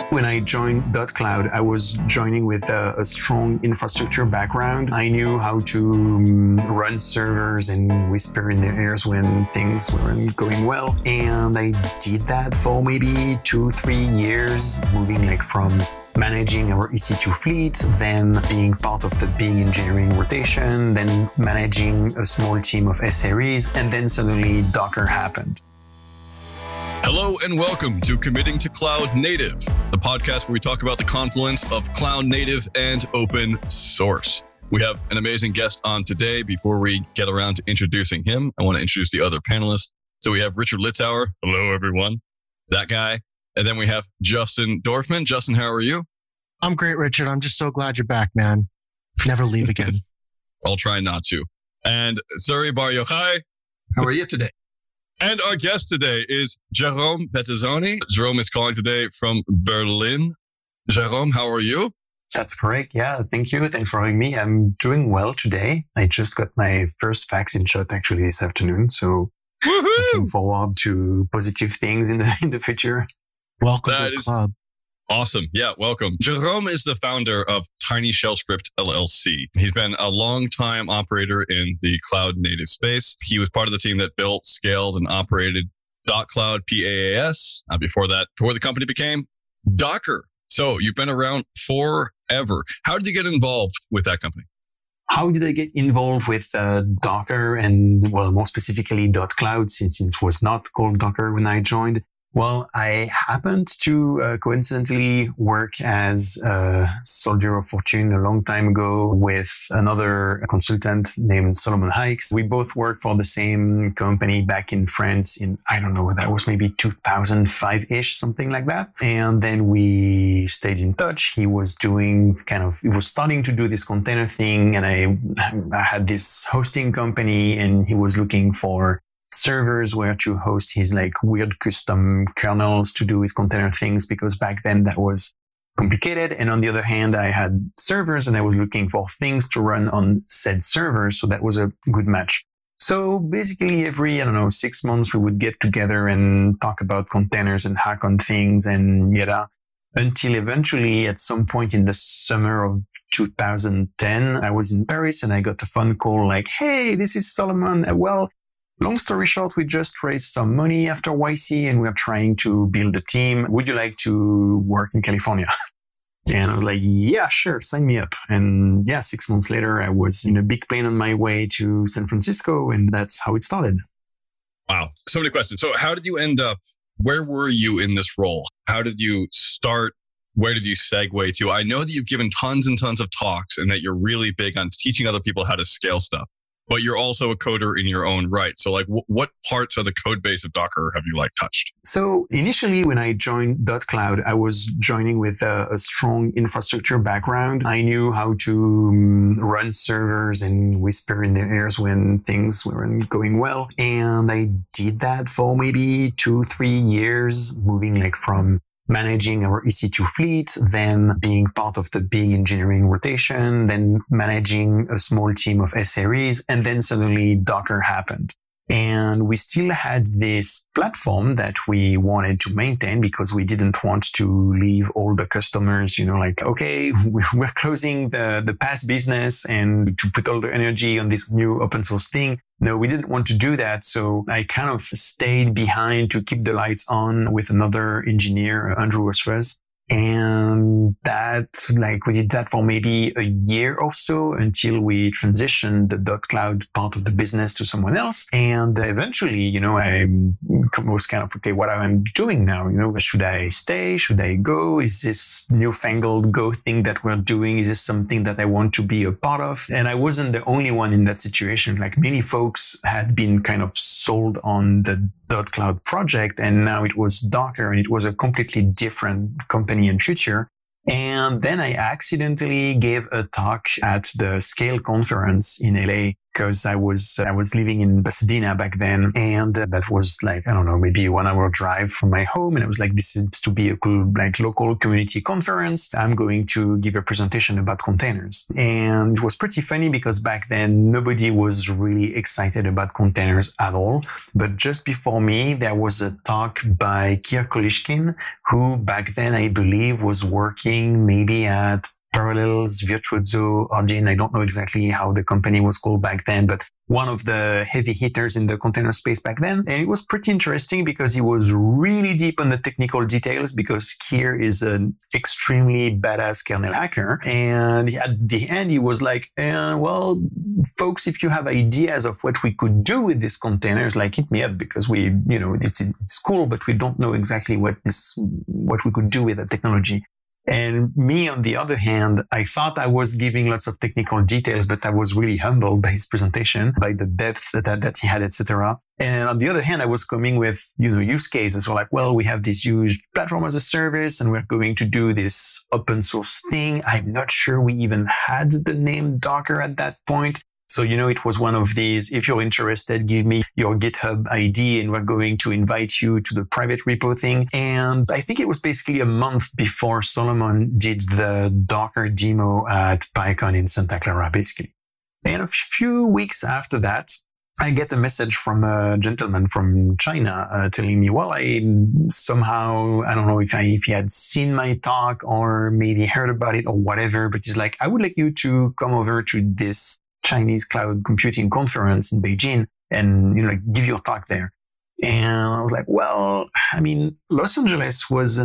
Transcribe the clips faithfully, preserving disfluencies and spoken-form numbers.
When I joined .cloud, I was joining with a, a strong infrastructure background. I knew how to um, run servers and whisper in their ears when things weren't going well. And I did that for maybe two, three years, moving like from managing our E C two fleet, then being part of the big engineering rotation, then managing a small team of S R Es, and then suddenly Docker happened. Hello and welcome to Committing to Cloud Native, the podcast where we talk about the confluence of cloud native and open source. We have an amazing guest on today. Before we get around to introducing him, I want to introduce the other panelists. So we have Richard Littauer. Hello, everyone. That guy. And then we have Justin Dorfman. Justin, how are you? I'm great, Richard. I'm just so glad you're back, man. Never leave again. I'll try not to. And Suri Bar Yochai. How are you today? And our guest today is Jerome Pettizzoni. Jerome is calling today from Berlin. Jerome, how are you? That's correct. Yeah, thank you. Thanks for having me. I'm doing well today. I just got my first vaccine shot actually this afternoon. So Woohoo! Looking forward to positive things in the in the future. Welcome That to the is- club. Awesome. Yeah, welcome. Jerome is the founder of Tiny Shell Script L L C. He's been a long-time operator in the cloud native space. He was part of the team that built, scaled, and operated .cloud P A A S. Uh, before that, before the company became Docker. So you've been around forever. How did you get involved with that company? How did I get involved with uh, Docker and, well, more specifically .cloud, since it was not called Docker when I joined? Well, I happened to uh, coincidentally work as a soldier of fortune a long time ago with another consultant named Solomon Hykes. We both worked for the same company back in France in, I don't know, that was maybe two thousand five-ish, something like that. And then we stayed in touch. He was doing kind of, he was starting to do this container thing, and I, I had this hosting company, and he was looking for servers where to host his like weird custom kernels to do his container things, because back then that was complicated. And on the other hand, I had servers and I was looking for things to run on said servers. So that was a good match. So basically every, I don't know, six months we would get together and talk about containers and hack on things and yada, until eventually at some point in the summer of two thousand ten, I was in Paris and I got a phone call like, hey, this is Solomon. Well, long story short, we just raised some money after Y C and we're trying to build a team. Would you like to work in California? And I was like, yeah, sure, sign me up. And yeah, six months later, I was in a big plane on my way to San Francisco, and that's how it started. Wow. So many questions. So how did you end up? Where were you in this role? How did you start? Where did you segue to? I know that you've given tons and tons of talks and that you're really big on teaching other people how to scale stuff, but you're also a coder in your own right. So like w- what parts of the code base of Docker have you like touched? So initially when I joined .cloud, I was joining with a, a strong infrastructure background. I knew how to um, run servers and whisper in their ears when things weren't going well. And I did that for maybe two, three years, moving like from managing our E C two fleet, then being part of the big engineering rotation, then managing a small team of S R Es, and then suddenly Docker happened. And we still had this platform that we wanted to maintain because we didn't want to leave all the customers, you know, like, okay, we're closing the, the past business and to put all the energy on this new open source thing. No, we didn't want to do that. So I kind of stayed behind to keep the lights on with another engineer, Andrew Osrez. And that, like, we did that for maybe a year or so until we transitioned the .cloud part of the business to someone else. And eventually, you know, I was kind of, okay, what am I doing now? You know, should I stay? Should I go? Is this newfangled Go thing that we're doing? Is this something that I want to be a part of? And I wasn't the only one in that situation. Like many folks had been kind of sold on the .cloud project, and now it was Docker, and it was a completely different company and future. And then I accidentally gave a talk at the Scale conference in L A because I was I was living in Pasadena back then, and that was like, I don't know, maybe a one hour drive from my home. And I was like, this is to be a cool like local community conference. I'm going to give a presentation about containers. And it was pretty funny because back then nobody was really excited about containers at all. But just before me, there was a talk by Keir Kolishkin, who back then I believe was working maybe at Parallels, Virtuoso, Argin. I don't know exactly how the company was called back then, but one of the heavy hitters in the container space back then. And it was pretty interesting because he was really deep on the technical details, because Keir is an extremely badass kernel hacker. And at the end, he was like, eh, well, folks, if you have ideas of what we could do with these containers, like hit me up, because we, you know, it's, it's cool, but we don't know exactly what this, what we could do with that technology. And me, on the other hand, I thought I was giving lots of technical details, but I was really humbled by his presentation, by the depth that, that he had, et cetera. And on the other hand, I was coming with, you know, use cases. So like, well, we have this huge platform as a service, and we're going to do this open source thing. I'm not sure we even had the name Docker at that point. So, you know, it was one of these, if you're interested, give me your GitHub I D and we're going to invite you to the private repo thing. And I think it was basically a month before Solomon did the Docker demo at PyCon in Santa Clara, basically. And a few weeks after that, I get a message from a gentleman from China uh, telling me, well, I somehow, I don't know if, I, if he had seen my talk or maybe heard about it or whatever, but he's like, I would like you to come over to this Chinese cloud computing conference in Beijing and, you know, like, give your talk there. And I was like, well, I mean, Los Angeles was a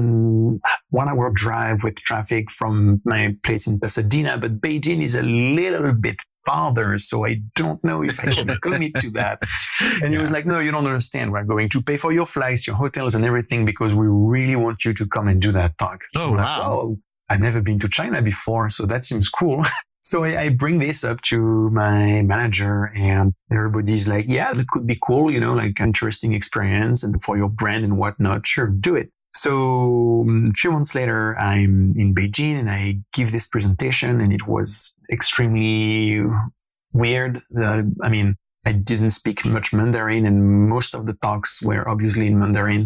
one hour drive with traffic from my place in Pasadena, but Beijing is a little bit farther. So I don't know if I can commit to that. And he was like, no, you don't understand. We're going to pay for your flights, your hotels and everything, because we really want you to come and do that talk. Oh, so wow. Like, oh, I've never been to China before, so that seems cool. So I, I bring this up to my manager, and everybody's like, yeah, that could be cool, you know, like interesting experience and for your brand and whatnot. Sure, do it. So um, a few months later, I'm in Beijing and I give this presentation, and it was extremely weird. Uh, I mean, I didn't speak much Mandarin, and most of the talks were obviously in Mandarin.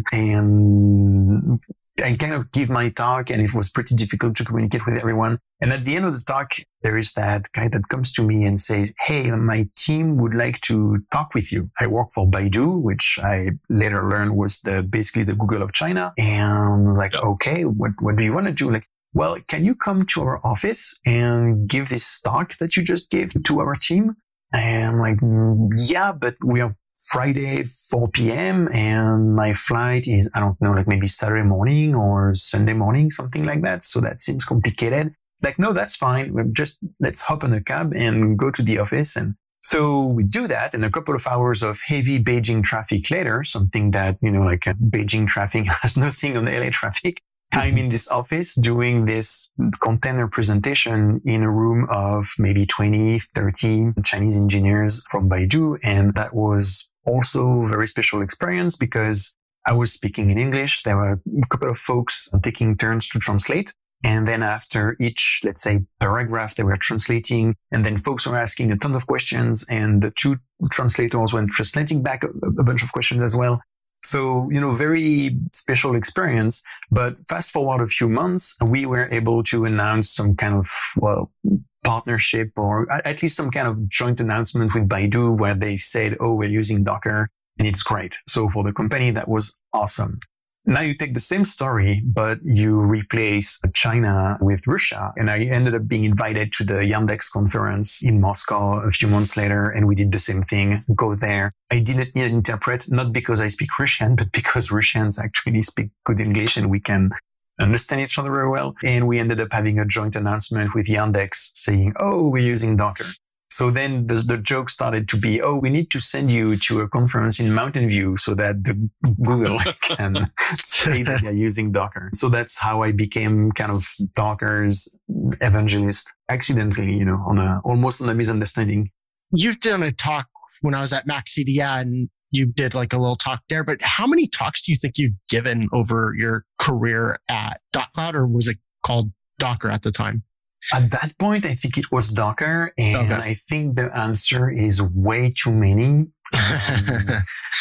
And I kind of give my talk, and it was pretty difficult to communicate with everyone. And at the end of the talk, there is that guy that comes to me and says, hey, my team would like to talk with you. I work for Baidu, which I later learned was the basically the Google of China. And like, okay, what, what do you want to do? Like, well, can you come to our office and give this talk that you just gave to our team? And I'm like, yeah, but we are Friday, four p.m. and my flight is, I don't know, like maybe Saturday morning or Sunday morning, something like that. So that seems complicated. Like, no, that's fine. We're just, let's hop on a cab and go to the office. And so we do that. And a couple of hours of heavy Beijing traffic later, something that, you know, like uh, Beijing traffic has nothing on L A traffic. I'm in this office doing this container presentation in a room of maybe twenty, thirty Chinese engineers from Baidu. And that was also a very special experience because I was speaking in English. There were a couple of folks taking turns to translate. And then after each, let's say, paragraph, they were translating. And then folks were asking a ton of questions. And the two translators were translating back a, a bunch of questions as well. So, you know, very special experience. But fast forward a few months, we were able to announce some kind of, well, partnership or at least some kind of joint announcement with Baidu where they said, oh, we're using Docker and it's great. So for the company, that was awesome. Now you take the same story, but you replace China with Russia. And I ended up being invited to the Yandex conference in Moscow a few months later. And we did the same thing, go there. I didn't need an interpret, not because I speak Russian, but because Russians actually speak good English and we can understand each other very well. And we ended up having a joint announcement with Yandex saying, oh, we're using Docker. So then the, the joke started to be, oh, we need to send you to a conference in Mountain View so that the Google can say that they're using Docker. So that's how I became kind of Docker's evangelist accidentally, you know, on a, almost on a misunderstanding. You've done a talk when I was at MaxCDI and you did like a little talk there, but how many talks do you think you've given over your career at DotCloud, or was it called Docker at the time? At that point, I think it was Docker. And Okay. I think the answer is way too many. Um,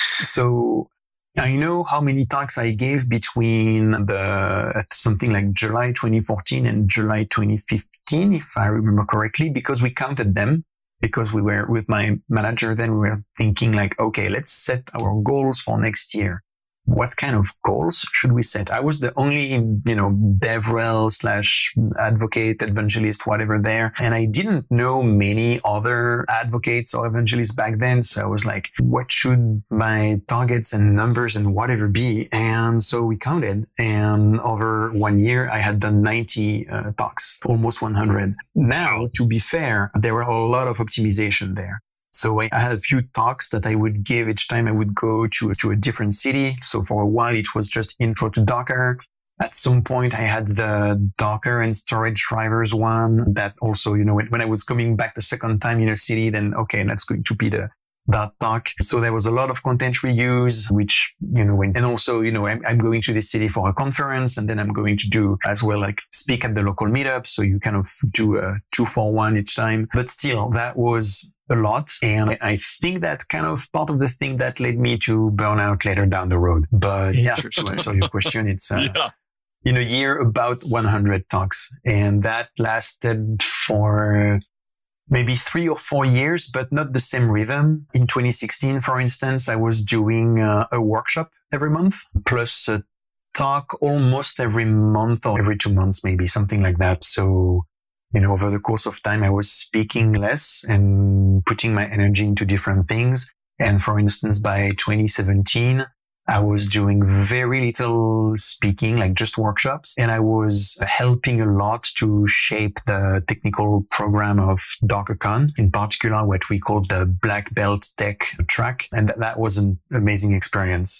so I know how many talks I gave between the something like July twenty fourteen and July twenty fifteen, if I remember correctly, because we counted them. Because we were with my manager, then we were thinking like, okay, let's set our goals for next year. What kind of goals should we set? I was the only, you know, DevRel slash advocate, evangelist, whatever there. And I didn't know many other advocates or evangelists back then. So I was like, what should my targets and numbers and whatever be? And so we counted, and over one year, I had done ninety uh, talks, almost one hundred. Now, to be fair, there were a lot of optimization there. So I had a few talks that I would give each time I would go to, to a different city. So for a while, it was just intro to Docker. At some point, I had the Docker and storage drivers one that also, you know, when, when I was coming back the second time in a city, then, okay, that's going to be the, that talk. So there was a lot of content reuse, which, you know, when, and also, you know, I'm, I'm going to this city for a conference, and then I'm going to do as well, like speak at the local meetup. So you kind of do a two for one each time. But still, that was a lot. And I think that's kind of part of the thing that led me to burnout later down the road. But yeah, to answer your question, it's uh, Yeah. in a year about one hundred talks. And that lasted for maybe three or four years, but not the same rhythm. In twenty sixteen, for instance, I was doing uh, a workshop every month, plus a talk almost every month or every two months, maybe something like that. So, you know, over the course of time, I was speaking less and putting my energy into different things. And for instance, by twenty seventeen, I was doing very little speaking, like just workshops. And I was helping a lot to shape the technical program of DockerCon, in particular, what we call the Black Belt Tech track. And that, that was an amazing experience.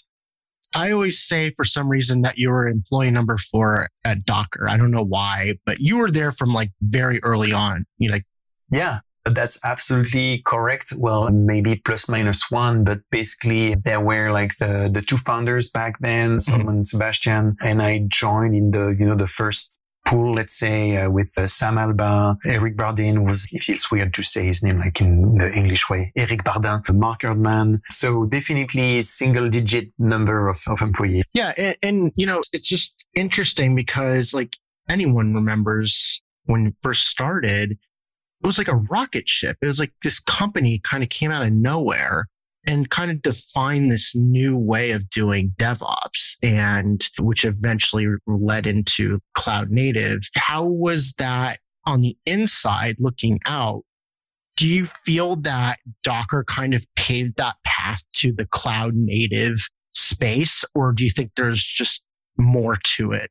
I always say for some reason that you were employee number four at Docker. I don't know why, but you were there from like very early on. You like, Yeah, that's absolutely correct. Well, maybe plus minus one, but basically there were like the, the two founders back then, Solomon mm-hmm. and Sebastian, and I joined in the, you know, the first pool, let's say, uh, with uh, Sam Alba. Eric Bardin was, it feels weird to say his name like in the English way. Eric Bardin, Mark Erdman. So definitely single digit number of, of employees. Yeah. And, and, you know, it's just interesting because like anyone remembers when it first started, it was like a rocket ship. It was like this company kind of came out of nowhere and kind of defined this new way of doing DevOps, and which eventually led into cloud native. How was that on the inside looking out? Do you feel that Docker kind of paved that path to the cloud native space, or do you think there's just more to it?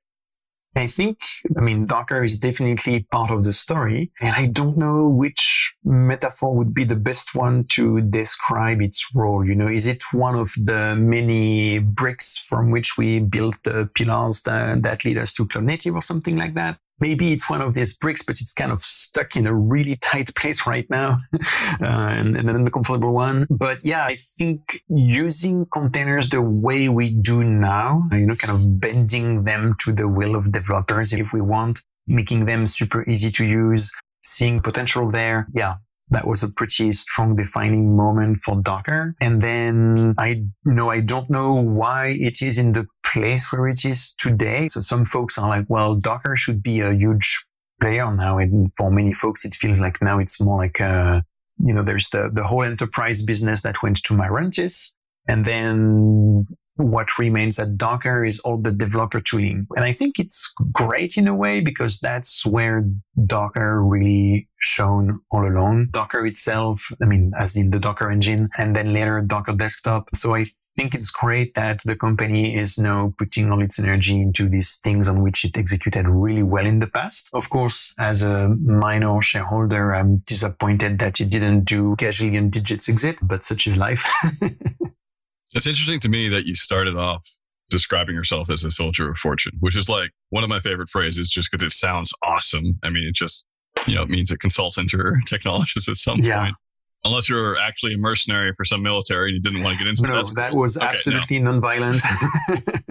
I think, I mean, Docker is definitely part of the story, and I don't know which metaphor would be the best one to describe its role. You know, is it one of the many bricks from which we built the pillars that, that lead us to cloud native or something like that? Maybe it's one of these bricks, but it's kind of stuck in a really tight place right now, uh, and, and an uncomfortable one. But yeah, I think using containers the way we do now, you know, kind of bending them to the will of developers if we want, making them super easy to use, seeing potential there. Yeah. That was a pretty strong defining moment for Docker. And then I you know, I don't know why it is in the place where it is today. So some folks are like, well, Docker should be a huge player now. And for many folks, it feels like now it's more like, uh, you know, there's the, the whole enterprise business that went to Mirantis. And then what remains at Docker is all the developer tooling. And I think it's great in a way because that's where Docker really shone all along. Docker itself, I mean, as in the Docker engine, and then later Docker desktop. So I think it's great that the company is now putting all its energy into these things on which it executed really well in the past. Of course, as a minor shareholder, I'm disappointed that it didn't do gazillion digits exit, but such is life. It's interesting to me that you started off describing yourself as a soldier of fortune, which is like one of my favorite phrases just because it sounds awesome. I mean, it just, you know, it means a consultant or a technologist at some yeah. point. Unless you're actually a mercenary for some military and you didn't want to get into no, that. that was okay, absolutely no. non-violent.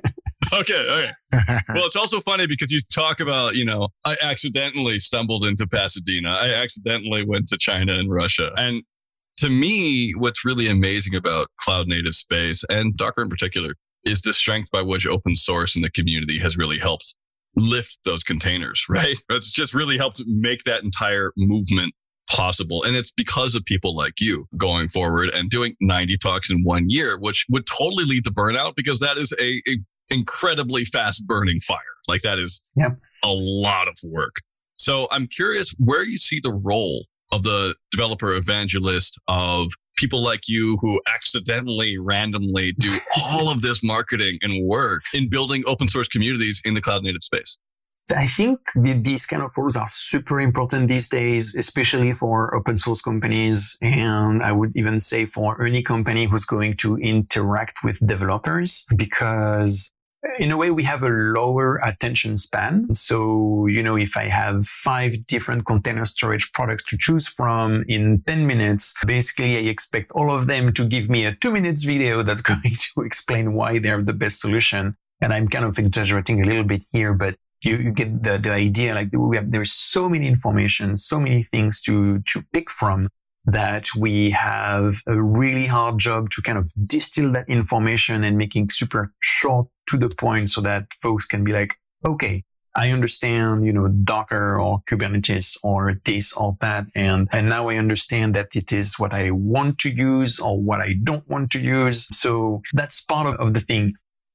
Okay, okay. Well, it's also funny because you talk about, you know, I accidentally stumbled into Pasadena. I accidentally went to China and Russia. And to me, what's really amazing about cloud native space and Docker in particular is the strength by which open source and the community has really helped lift those containers, right? It's just really helped make that entire movement possible. And it's because of people like you going forward and doing ninety talks in one year, which would totally lead to burnout because that is a, a incredibly fast burning fire. Like that is yep. a lot of work. So I'm curious where you see the role of the developer evangelist, of people like you who accidentally, randomly do all of this marketing and work in building open source communities in the cloud native space. I think these kind of roles are super important these days, especially for open source companies. And I would even say for any company who's going to interact with developers, because in a way, we have a lower attention span. So, you know, if I have five different container storage products to choose from in ten minutes, basically I expect all of them to give me a two minutes video that's going to explain why they're the best solution. And I'm kind of exaggerating a little bit here, but you, you get the, the idea. Like we have, there's so many information, so many things to, to pick from, that we have a really hard job to kind of distill that information and making super short to the point so that folks can be like, okay, I understand, you know, Docker or Kubernetes or this or that. And, and now I understand that it is what I want to use or what I don't want to use. So that's part of, of the thing.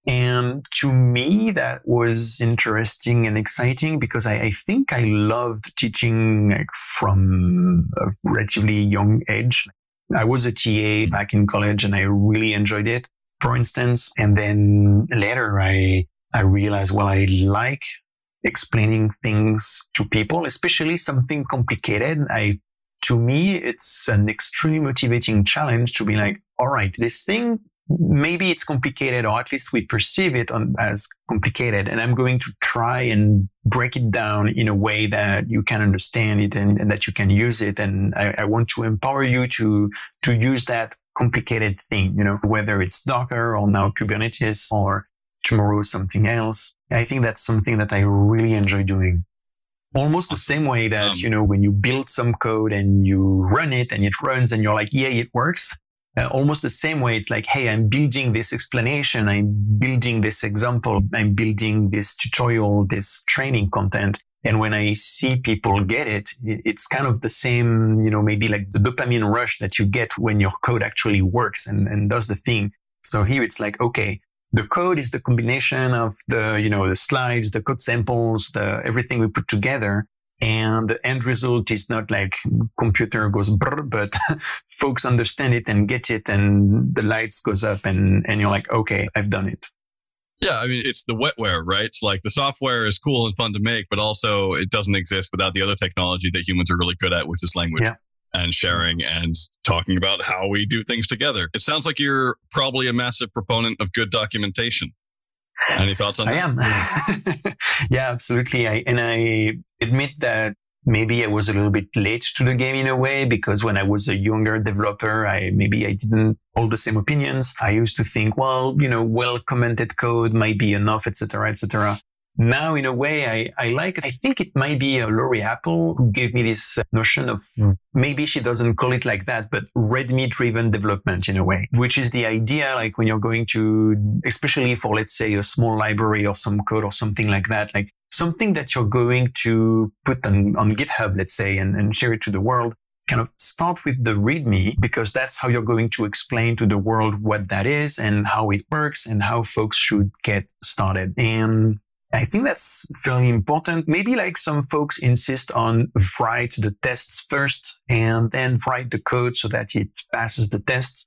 And to me, that was interesting and exciting because I, I think I loved teaching like, from a relatively young age. I was a T A back in college and I really enjoyed it, for instance. And then later I, I realized, well, I like explaining things to people, especially something complicated. I, to me, it's an extremely motivating challenge to be like, all right, this thing, maybe it's complicated, or at least we perceive it on, as complicated. And I'm going to try and break it down in a way that you can understand it and, and that you can use it. And I, I want to empower you to, to use that complicated thing, you know, whether it's Docker or now Kubernetes or tomorrow something else. I think that's something that I really enjoy doing. Almost the same way that, um, you know, when you build some code and you run it and it runs and you're like, yeah, it works. Uh, almost the same way, it's like, hey, I'm building this explanation, I'm building this example, I'm building this tutorial, this training content. And when I see people get it, it's kind of the same, you know, maybe like the dopamine rush that you get when your code actually works and, and does the thing. So here it's like, okay, the code is the combination of the, you know, the slides, the code samples, the everything we put together. And the end result is not like computer goes brr, but folks understand it and get it and the lights goes up and, and you're like, okay, I've done it. Yeah. I mean, it's the wetware, right? It's like the software is cool and fun to make, but also it doesn't exist without the other technology that humans are really good at, which is language yeah. and sharing and talking about how we do things together. It sounds like you're probably a massive proponent of good documentation. Any thoughts on that? I am. Yeah, absolutely. I, and I admit that maybe I was a little bit late to the game in a way, because when I was a younger developer, I maybe I didn't hold the same opinions. I used to think, well, you know, well commented code might be enough, et cetera, et cetera. Now, in a way, I, I like, I think it might be uh, Laurie Apple who gave me this notion of, maybe she doesn't call it like that, but README driven development in a way, which is the idea, like when you're going to, especially for, let's say, a small library or some code or something like that, like something that you're going to put on, on GitHub, let's say, and, and share it to the world. Kind of start with the README, because that's how you're going to explain to the world what that is and how it works and how folks should get started. And I think that's fairly important. Maybe like some folks insist on write the tests first and then write the code so that it passes the tests.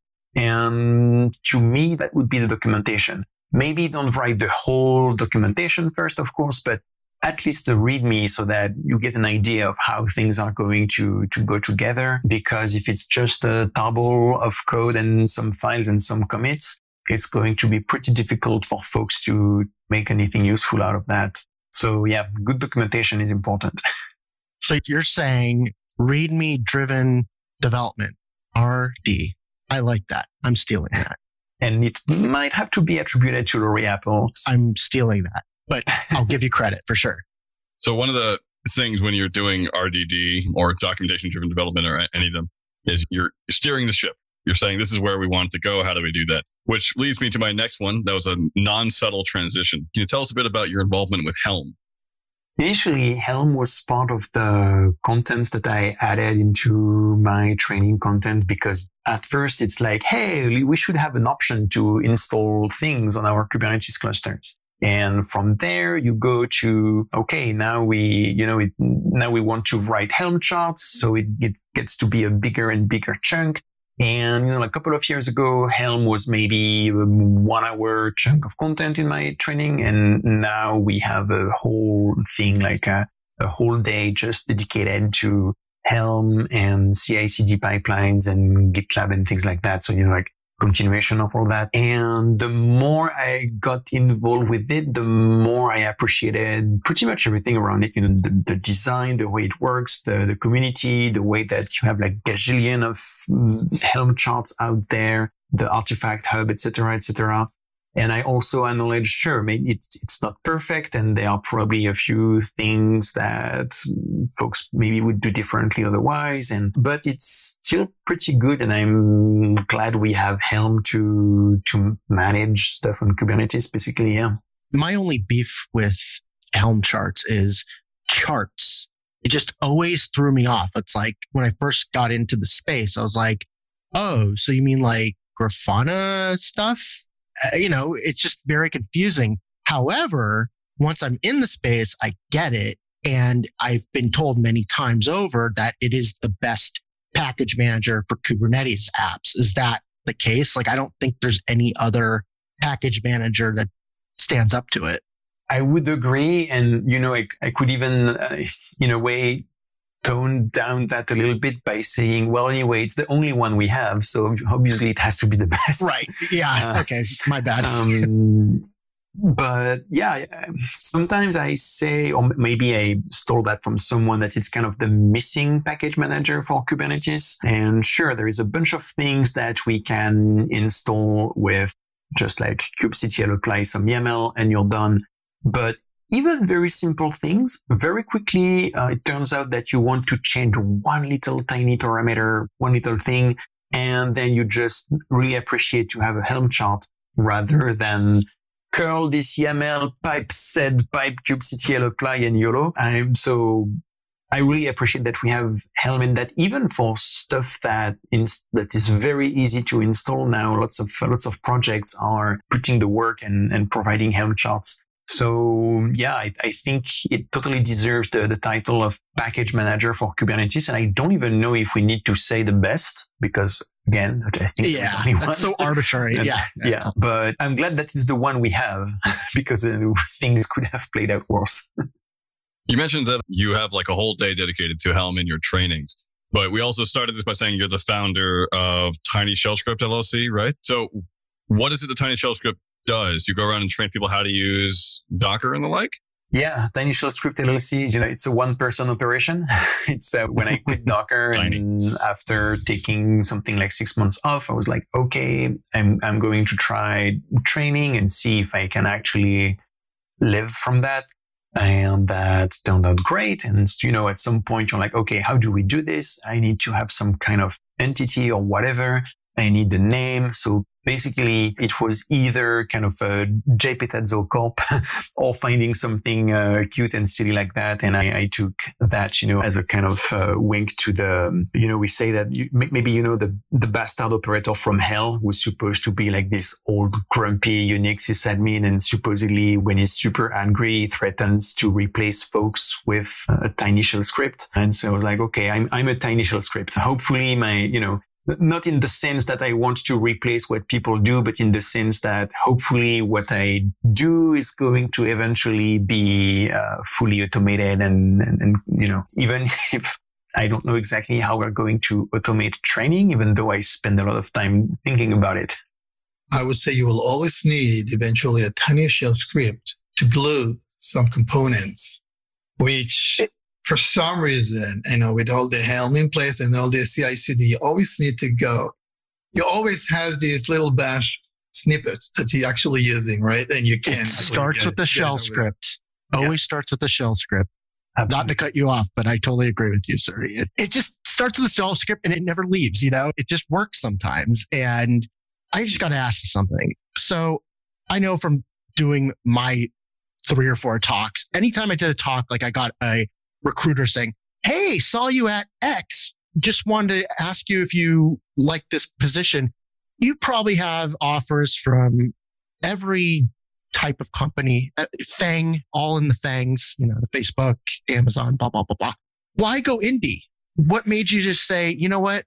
And to me, that would be the documentation. Maybe don't write the whole documentation first, of course, but at least the README so that you get an idea of how things are going to, to go together. Because if it's just a table of code and some files and some commits, it's going to be pretty difficult for folks to make anything useful out of that. So yeah, good documentation is important. So you're saying README driven development, R D. I like that. I'm stealing that. And it might have to be attributed to Laurie Apple. I'm stealing that, but I'll give you credit for sure. So one of the things when you're doing R D D or documentation driven development or any of them is you're steering the ship. You're saying, this is where we want it to go. How do we do that? Which leads me to my next one. That was a non-subtle transition. Can you tell us a bit about your involvement with Helm? Initially, Helm was part of the content that I added into my training content because at first it's like, hey, we should have an option to install things on our Kubernetes clusters. And from there, you go to, okay, now we, you know, it, now we want to write Helm charts. So it, it gets to be a bigger and bigger chunk. And, you know, a couple of years ago, Helm was maybe a one hour chunk of content in my training. And now we have a whole thing, like a, a whole day just dedicated to Helm and C I C D pipelines and GitLab and things like that. So, you know, like continuation of all that. And the more I got involved with it, the more I appreciated pretty much everything around it. You know, the, the design, the way it works, the, the community, the way that you have like gazillion of Helm charts out there, the artifact hub, et cetera, et cetera. And I also acknowledge, sure, maybe it's, it's not perfect. And there are probably a few things that folks maybe would do differently otherwise. And, but it's still pretty good. And I'm glad we have Helm to, to manage stuff on Kubernetes, basically. Yeah. My only beef with Helm charts is charts. It just always threw me off. It's like when I first got into the space, I was like, oh, so you mean like Grafana stuff? Uh, you know, it's just very confusing. However, once I'm in the space, I get it. And I've been told many times over that it is the best package manager for Kubernetes apps. Is that the case? Like, I don't think there's any other package manager that stands up to it. I would agree. And, you know, I, I could even, uh, in a way, tone down that a little bit by saying, well, anyway, it's the only one we have. So obviously it has to be the best. Right. Yeah. Uh, okay. My bad. um, but yeah, sometimes I say, or maybe I stole that from someone, that it's kind of the missing package manager for Kubernetes. And sure, there is a bunch of things that we can install with just like kubectl, apply some YAML and you're done. But even very simple things, very quickly, uh, it turns out that you want to change one little tiny parameter, one little thing, and then you just really appreciate to have a Helm chart rather than curl this YAML, pipe sed, pipe kubectl, apply, and YOLO. I'm so I really appreciate that we have Helm in that, even for stuff that in, that is very easy to install now. Lots of lots of projects are putting the work and, and providing Helm charts. So yeah, I, I think it totally deserves the, the title of package manager for Kubernetes. And I don't even know if we need to say the best because, again, I think yeah, there's only one. That's so arbitrary. and, yeah. Yeah. But I'm glad that it's the one we have because uh, things could have played out worse. You mentioned that you have like a whole day dedicated to Helm in your trainings, but we also started this by saying you're the founder of Tiny Shell Script L L C, right? So what is it that Tiny Shell Script does? You go around and train people how to use Docker and the like? Yeah, Tiny Shell Script L L C, you know, it's a one-person operation. It's uh, when I quit Docker and after taking something like six months off, I was like, okay, I'm I'm going to try training and see if I can actually live from that. And that turned out great. And, you know, at some point you're like, okay, how do we do this? I need to have some kind of entity or whatever. I need the name. So basically, it was either kind of a J Petazzo Corp or finding something uh, cute and silly like that. And I, I took that, you know, as a kind of uh, wink to the, you know, we say that you, maybe, you know, the, the bastard operator from hell was supposed to be like this old grumpy Unix sysadmin. And supposedly when he's super angry, he threatens to replace folks with a Tiny Shell script. And so I was like, okay, I'm, I'm a Tiny Shell script. Hopefully my, you know, not in the sense that I want to replace what people do, but in the sense that hopefully what I do is going to eventually be uh, fully automated. And, and, and, you know, even if I don't know exactly how we're going to automate training, even though I spend a lot of time thinking about it. I would say you will always need eventually a Tiny Shell script to glue some components, which... It- For some reason, you know, with all the Helm in place and all the C I C D, you always need to go. You always have this little bash snippets that you're actually using, right? And you can It starts with the shell script. Always yeah. starts with the shell script. Absolutely. Not to cut you off, but I totally agree with you, sir. It, it just starts with the shell script and it never leaves, you know? It just works sometimes. And I just got to ask you something. So I know from doing my three or four talks, anytime I did a talk, like I got a recruiter saying, hey, saw you at X. Just wanted to ask you if you like this position. You probably have offers from every type of company, Fang, all in the Fangs, you know, the Facebook, Amazon, blah, blah, blah, blah. Why go indie? What made you just say, you know what?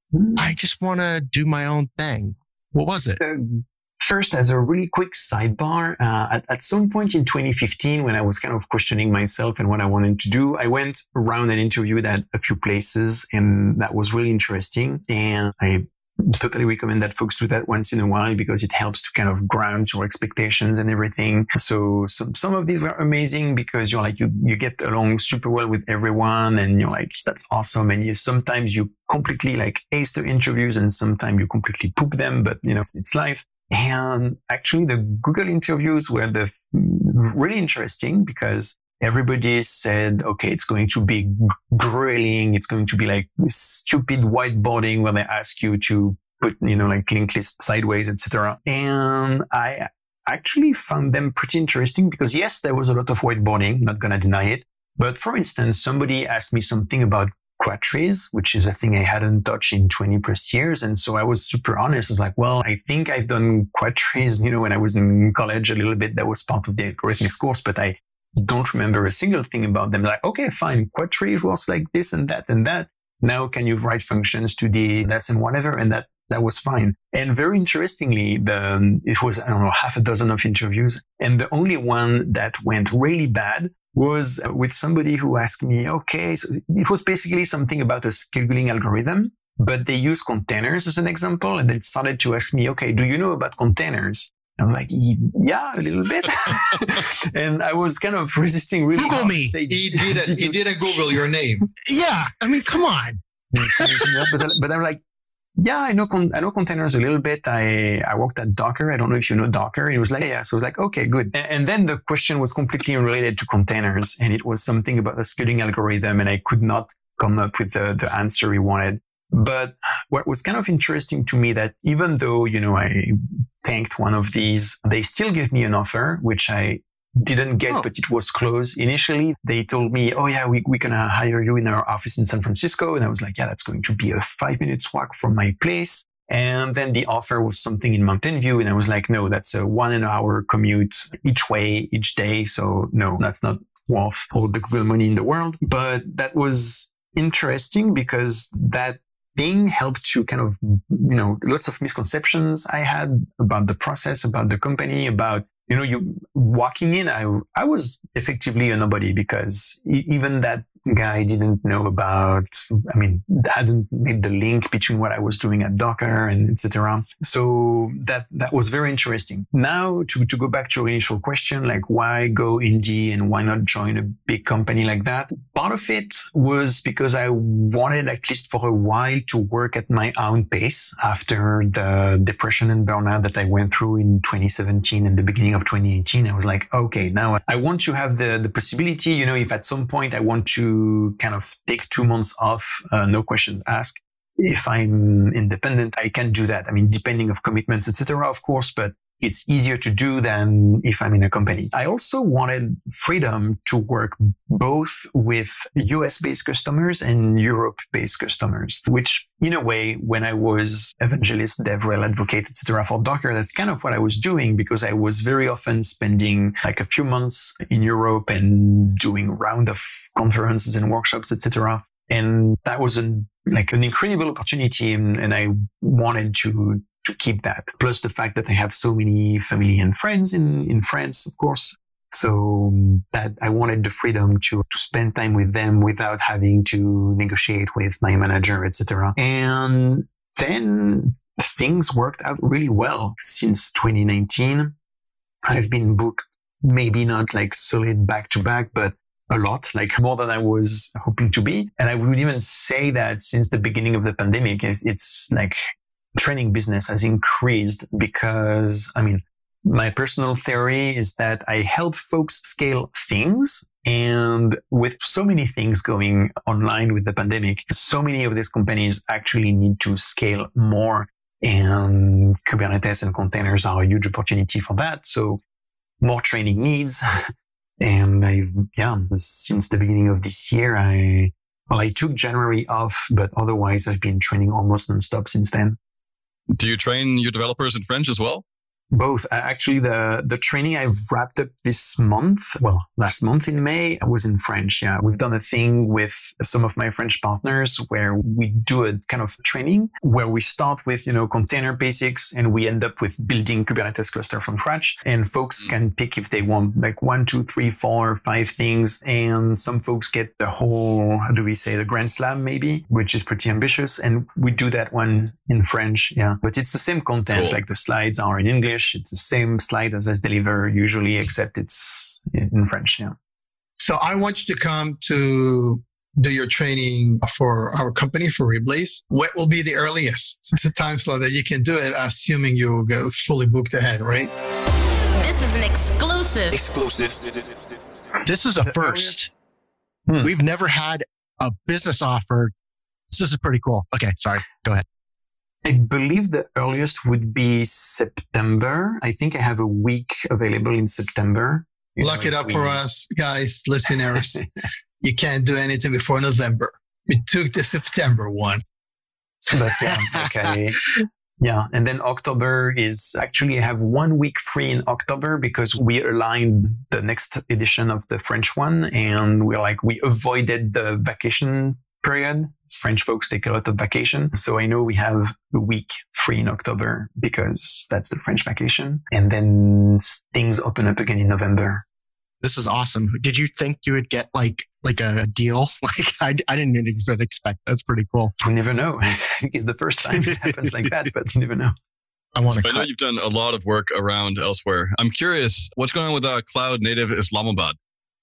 I just want to do my own thing. What was it? Uh, first, as a really quick sidebar, uh, at, at some point in twenty fifteen, when I was kind of questioning myself and what I wanted to do, I went around and interviewed at a few places, and that was really interesting. And I totally recommend that folks do that once in a while because it helps to kind of ground your expectations and everything. So some, some of these were amazing because you're like, you, you get along super well with everyone and you're like, that's awesome. And you, sometimes you completely like ace the interviews and sometimes you completely poop them, but you know, it's, it's life. And actually the Google interviews were the really interesting because everybody said, okay, it's going to be grilling. It's going to be like stupid whiteboarding where they ask you to put, you know, like linked list sideways, et cetera. And I actually found them pretty interesting because yes, there was a lot of whiteboarding, not going to deny it. But for instance, somebody asked me something about Quadtrees, which is a thing I hadn't touched in twenty plus years. And so I was super honest. I was like, well, I think I've done Quadtrees, you know, when I was in college a little bit. That was part of the algorithmics course, but I don't remember a single thing about them. Like, okay, fine. Quadtrees was like this and that and that. Now can you write functions to the that's and whatever? And that, that was fine. And very interestingly, the, um, it was, I don't know, half a dozen of interviews. And the only one that went really bad was with somebody who asked me, okay, so it was basically something about a scheduling algorithm, but they use containers as an example. And they started to ask me, okay, do you know about containers? I'm like, yeah, a little bit. And I was kind of resisting really. Google me. Say, he didn't, he didn't Google your name. Yeah. I mean, come on. but, but I'm like, yeah, I know, con- I know containers a little bit. I, I worked at Docker. I don't know if you know Docker. It was like, yeah. So I was like, okay, good. And, and then the question was completely unrelated to containers. And it was something about a scheduling algorithm. And I could not come up with the, the answer he wanted. But what was kind of interesting to me that even though, you know, I tanked one of these, they still gave me an offer, which I didn't get, oh. but it was close. Initially, they told me, oh yeah, we, we're going to hire you in our office in San Francisco. And I was like, yeah, that's going to be a five minutes walk from my place. And then the offer was something in Mountain View. And I was like, no, that's a one and an hour commute each way, each day. So no, that's not worth all the Google money in the world. But that was interesting because that thing helped to kind of, you know, lots of misconceptions I had about the process, about the company, about, you know, you walking in, I, I was effectively a nobody because even that guy didn't know about, I mean, hadn't made the link between what I was doing at Docker and et cetera. So that, that was very interesting. Now to, to go back to your initial question, like why go indie and why not join a big company like that? Part of it was because I wanted at least for a while to work at my own pace after the depression and burnout that I went through in twenty seventeen and the beginning of twenty eighteen. I was like, okay, now I want to have the, the possibility, you know, if at some point I want to kind of take two months off, uh, no questions asked. If I'm independent, I can do that. I mean, depending of commitments, et cetera, of course, but it's easier to do than if I'm in a company. I also wanted freedom to work both with U S-based customers and Europe-based customers, which in a way, when I was evangelist, DevRel advocate, et cetera for Docker, that's kind of what I was doing because I was very often spending like a few months in Europe and doing round of conferences and workshops, et cetera. And that was an, like an incredible opportunity. And, and I wanted to to keep that. Plus the fact that I have so many family and friends in, in France, of course. So that I wanted the freedom to, to spend time with them without having to negotiate with my manager, et cetera. And then things worked out really well since twenty nineteen. I've been booked, maybe not like solid back to back, but a lot, like more than I was hoping to be. And I would even say that since the beginning of the pandemic, it's, it's like training business has increased because, I mean, my personal theory is that I help folks scale things. And with so many things going online with the pandemic, so many of these companies actually need to scale more. And Kubernetes and containers are a huge opportunity for that. So more training needs. And I've, yeah, since the beginning of this year, I, well, I took January off, but otherwise I've been training almost nonstop since then. Do you train your developers in French as well? Both. Uh, actually, the, the training I've wrapped up this month, well, last month in May, I was in French. Yeah. We've done a thing with some of my French partners where we do a kind of training where we start with, you know, container basics and we end up with building Kubernetes cluster from scratch. And folks can pick if they want like one, two, three, four, five things. And some folks get the whole, how do we say, the Grand Slam maybe, which is pretty ambitious. And we do that one in French. Yeah. But it's the same content. Cool. Like the slides are in English. It's the same slide as I deliver usually, except it's in French. Yeah. So I want you to come to do your training for our company, for Reblaze. What will be the earliest? It's a time slot that you can do it, assuming you'll go fully booked ahead, right? This is an exclusive. Exclusive. This is a first. Hmm. We've never had a business offer. This is pretty cool. Okay, sorry. Go ahead. I believe the earliest would be September. I think I have a week available in September. You Lock know, it up we- for us, guys, listeners. You can't do anything before November. We took the September one. But yeah, okay. Yeah. And then October is actually, I have one week free in October because we aligned the next edition of the French one. And we're like, we avoided the vacation period. French folks take a lot of vacation. So I know we have a week free in October because that's the French vacation. And then things open up again in November. This is awesome. Did you think you would get like like a deal? Like I, I didn't even expect. That's pretty cool. We never know. It's the first time it happens like that, but you never know. I want So to I know cut. you've done a lot of work around elsewhere. I'm curious, what's going on with uh, Cloud Native Islamabad?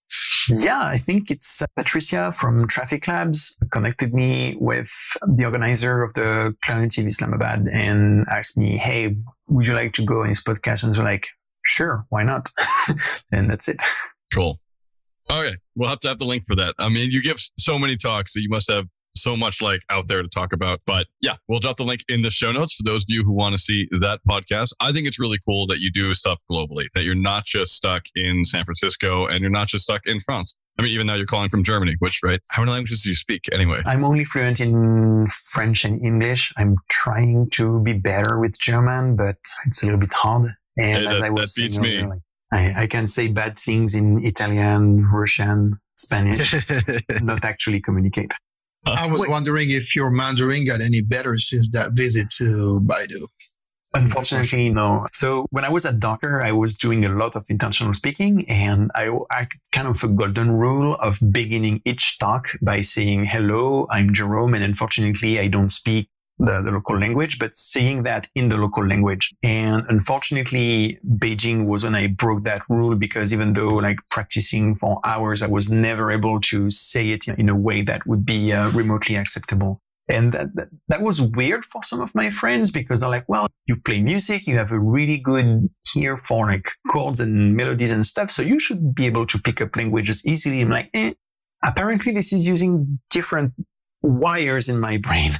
Yeah, I think it's uh, Patricia from Traffic Labs connected me with the organizer of the Cloud Native Islamabad and asked me, hey, would you like to go on his podcast? And they're like, sure, why not? And that's it. Cool. Okay. We'll have to have the link for that. I mean, you give so many talks that you must have so much like out there to talk about. But yeah, we'll drop the link in the show notes for those of you who want to see that podcast. I think it's really cool that you do stuff globally, that you're not just stuck in San Francisco and you're not just stuck in France. I mean, even though you're calling from Germany, which, right? How many languages do you speak anyway? I'm only fluent in French and English. I'm trying to be better with German, but it's a little bit hard. And Hey, as that- I was that beats saying me. earlier, like, I, I can say bad things in Italian, Russian, Spanish, not actually communicate. I was Wait. wondering if your Mandarin got any better since that visit to Baidu. Unfortunately, no. So when I was at Docker, I was doing a lot of intentional speaking, and I, I kind of a golden rule of beginning each talk by saying, hello, I'm Jerome. And unfortunately, I don't speak the, the local language, but saying that in the local language. And unfortunately, Beijing was when I broke that rule because even though like practicing for hours, I was never able to say it in a way that would be uh, remotely acceptable. And that, that, that was weird for some of my friends because they're like, well, you play music, you have a really good ear for like chords and melodies and stuff. So you should be able to pick up languages easily. I'm like, eh, apparently this is using different wires in my brain.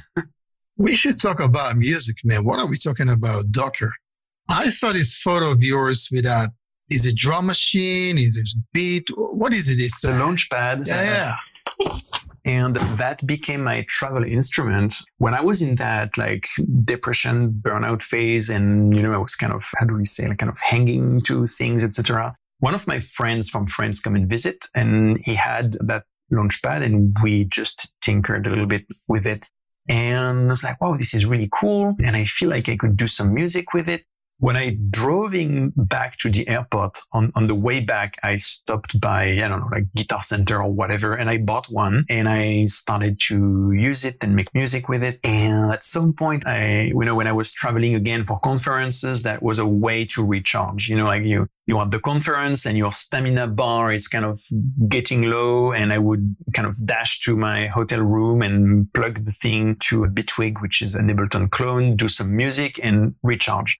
We should talk about music, man. What are we talking about, Docker? I saw this photo of yours with that. Is it drum machine? Is it beat? What is it? It's The Launchpad. yeah, yeah. And that became my travel instrument. When I was in that like depression, burnout phase, and, you know, I was kind of, how do we say, like kind of hanging to things, et cetera. One of my friends from France come and visit, and he had that Launchpad, and we just tinkered a little bit with it. And I was like, wow, this is really cool. And I feel like I could do some music with it. when I drove in back to the airport, on, on the way back, I stopped by, I don't know, like Guitar Center or whatever, and I bought one and I started to use it and make music with it. And at some point, I, you know, when I was traveling again for conferences, that was a way to recharge. You know, like you, you have the conference and your stamina bar is kind of getting low, and I would kind of dash to my hotel room and plug the thing to a Bitwig, which is an Ableton clone, do some music and recharge.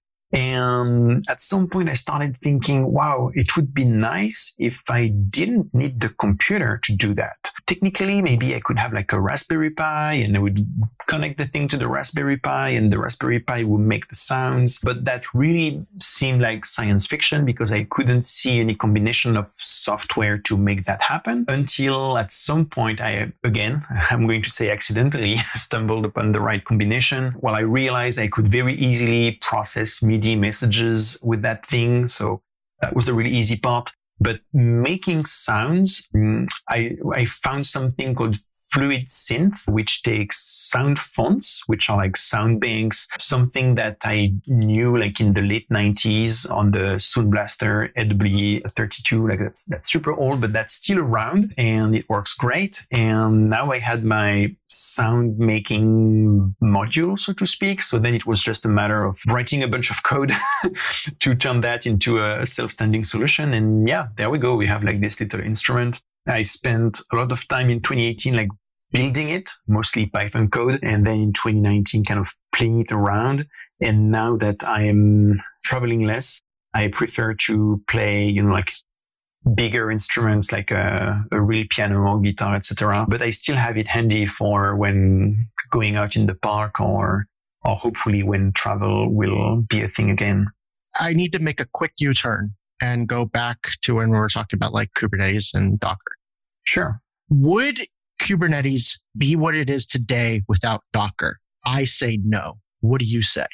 And at some point I started thinking, wow, it would be nice if I didn't need the computer to do that. Technically, maybe I could have like a Raspberry Pi and I would connect the thing to the Raspberry Pi and the Raspberry Pi would make the sounds. But that really seemed like science fiction because I couldn't see any combination of software to make that happen until at some point I, again, I'm going to say accidentally, stumbled upon the right combination. Well, I realized I could very easily process MIDI messages with that thing. So that was the really easy part. But making sounds, I, I found something called Fluid Synth, which takes sound fonts, which are like sound banks, something that I knew like in the late nineties on the Sound Blaster A W E thirty-two. Like that's, that's super old, but that's still around and it works great. And now I had my sound making module, so to speak. So then it was just a matter of writing a bunch of code to turn that into a self-standing solution. And yeah, there we go. We have like this little instrument. I spent a lot of time in twenty eighteen, like building it, mostly Python code. And then in twenty nineteen, kind of playing it around. And now that I am traveling less, I prefer to play, you know, like bigger instruments like a, a real piano or guitar, et cetera. But I still have it handy for when going out in the park or, or hopefully when travel will be a thing again. I need to make a quick U-turn and go back to when we were talking about like Kubernetes and Docker. Sure. Would Kubernetes be what it is today without Docker? I say no. What do you say?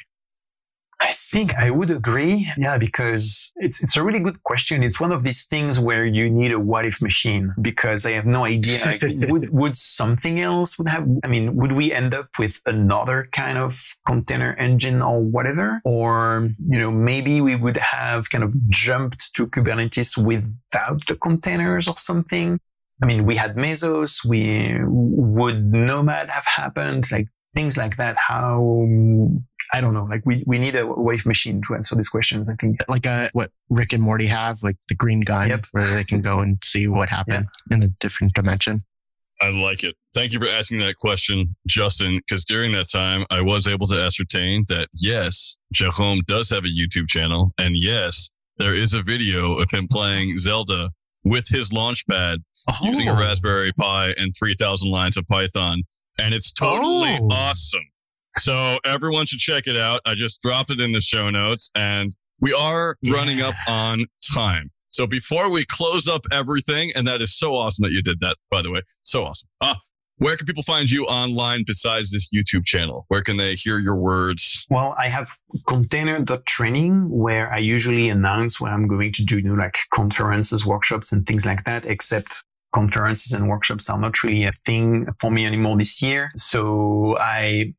I think I would agree. Yeah, because it's it's a really good question. It's one of these things where you need a what if machine because I have no idea. Like, would would something else would have? I mean, would we end up with another kind of container engine or whatever? Or you know, maybe we would have kind of jumped to Kubernetes without the containers or something. I mean, we had Mesos. We would Nomad have happened? Like things like that. How? I don't know. Like we, we need a wave machine to answer these questions, I think. Like a, what Rick and Morty have, like the green gun, yep. Where they can go and see what happened yeah. in a different dimension. I like it. Thank you for asking that question, Justin, because during that time, I was able to ascertain that, yes, Jérôme does have a YouTube channel. And yes, there is a video of him playing Zelda with his Launchpad oh. using a Raspberry Pi and three thousand lines of Python. And it's totally oh. awesome. So everyone should check it out. I just dropped it in the show notes and we are yeah. running up on time. So before we close up everything, and that is so awesome that you did that, by the way, so awesome. Ah, where can people find you online besides this YouTube channel? Where can they hear your words? Well, I have container dot training where I usually announce where I'm going to do, you know, like conferences, workshops and things like that, except conferences and workshops are not really a thing for me anymore this year. So I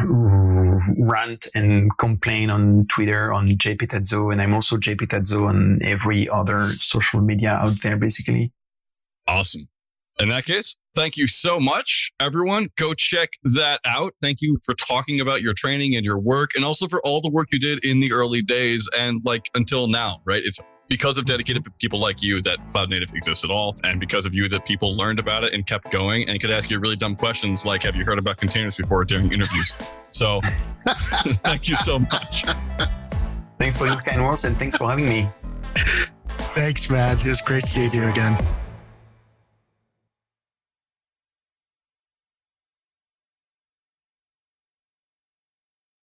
rant and complain on Twitter on J P Tadzo, and I'm also J P Tadzo on every other social media out there, basically. Awesome. In that case, thank you so much, everyone. Go check that out. Thank you for talking about your training and your work, and also for all the work you did in the early days and like until now, right? It's because of dedicated people like you that Cloud Native exists at all. And because of you that people learned about it and kept going and could ask you really dumb questions like, have you heard about containers before during interviews? So thank you so much. Thanks for your kind words and thanks for having me. Thanks, man. It was great seeing you again.